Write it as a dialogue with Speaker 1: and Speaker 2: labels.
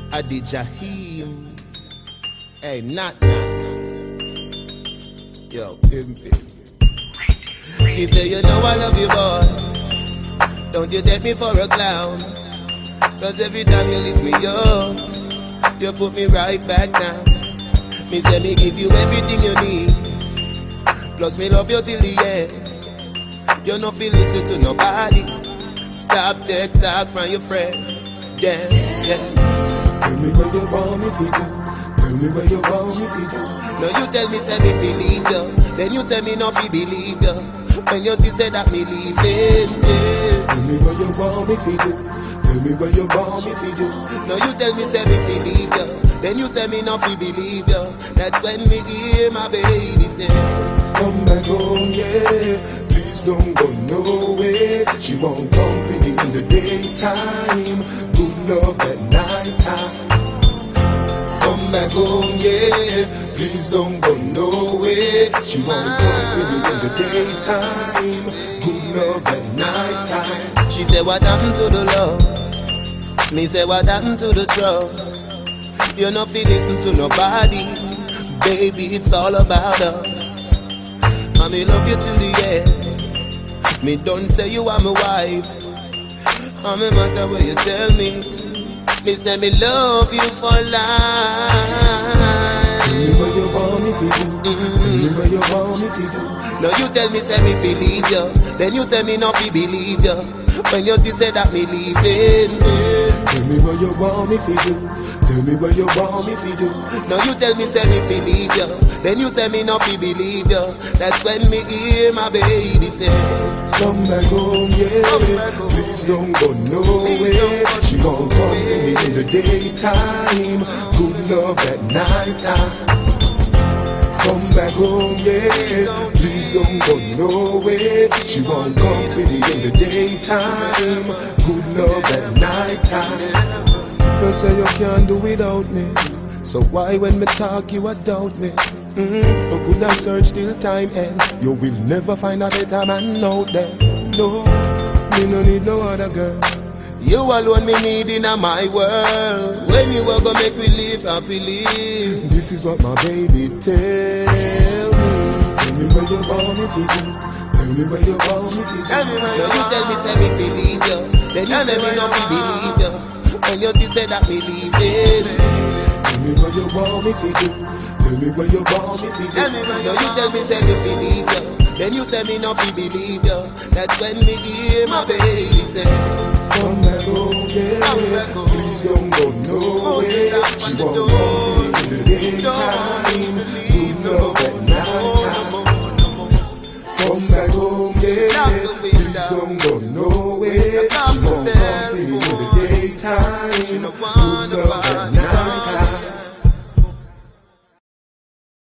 Speaker 1: Adi Jahim. Hey, not nice. Yo, pimpin'. She say, you know I love you, boy. Don't you take me for a clown. Cause every time you lift me up, you put me right back down. Me say me give you everything you need. Plus me love you till the end. You no feel listen to nobody. Stop that talk from your friend. Yeah, yeah.
Speaker 2: Tell me where you want me to do. Tell me where you want me to do.
Speaker 1: No, you tell me say me believe you. Then you say me not fi believe you. When you see say that me leaving, yeah.
Speaker 2: Tell me where you want me to do. Tell me where you want me to do.
Speaker 1: No, you tell me say me believe you. Then you say me not fi believe you. That's when me hear my baby say,
Speaker 2: come back home, yeah. Please don't go nowhere. She want company in the daytime, good love at nighttime. Come back home, yeah. Please don't go nowhere. She want company in the daytime, good love at nighttime.
Speaker 1: She say what happened to the love? Me say what happened to the trust? You not feel listen to nobody. Baby, it's all about us. I me love you till the end. Me don't say you are my wife. I'm a matter where you tell me. Me say me love you for life.
Speaker 2: Tell me where you want me to do. Tell me where you want me to do.
Speaker 1: No, you tell me say me believe you. Then you say me not be believe you. When you see say that me leaving.
Speaker 2: Tell me where you want me to do. Tell me where you want me to do.
Speaker 1: Now you tell me say me believe you. Then you say me not be believe you. That's when me hear my baby say,
Speaker 2: come back home, yeah. Please don't go nowhere. She gon' company in the daytime, good love at nighttime. Come back home, yeah. Please don't go nowhere. She want company in the daytime, good love at nighttime. You say you can't do without me, so why when me talk you a doubt me? How could I search till time end? You will never find a better man out there. No, me no need no other girl.
Speaker 1: you alone me need in my world. When you are gonna make me live happily.
Speaker 2: This is what my baby tell me. Tell me where you want me to do. Tell me where you want me to do.
Speaker 1: Tell me where you tell me say me believe you. Then you say me not believe you. When you see say that me leaving.
Speaker 2: Tell me where you want me to do. Tell me where you want me to do.
Speaker 1: No, you tell me say me believe you. Then you say me not believe you. That's when me hear my baby say,
Speaker 2: come back home, yeah. Please don't go nowhere. She won't company in the daytime, good love at nighttime. Come back home, yeah. Please don't go nowhere.